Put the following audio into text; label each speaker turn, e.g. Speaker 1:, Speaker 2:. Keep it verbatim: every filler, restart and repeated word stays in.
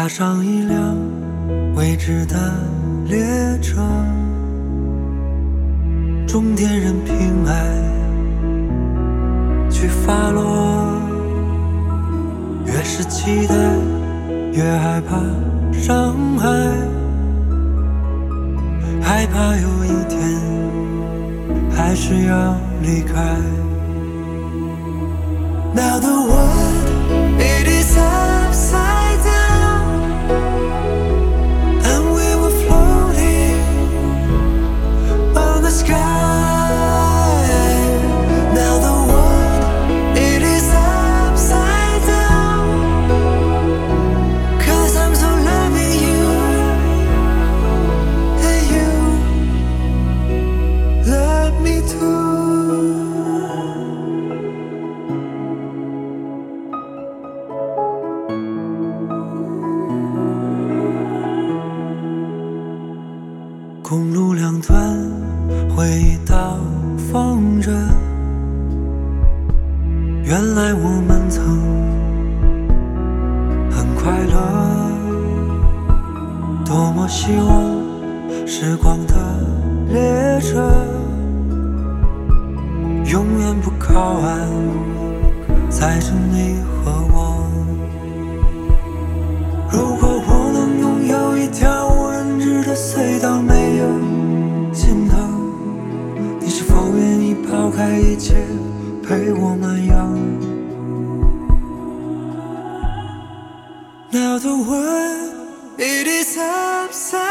Speaker 1: 搭上一辆未知的列车，终点任凭爱去发落。越是期待，越害怕伤害，害怕有一天还是要离开。Now the world, it is upside down, and we were floating on the sky. Now the world, it is upside down, 'cause I'm so loving you, and you love me too.公路两端，回忆倒放着，原来我们曾很快乐。多么希望时光的列车永远不靠岸，载着你和我。如果我能拥有一条无人知的隧道，没有尽头，你是否愿意抛开一切陪我漫游？ Now the world, it is upside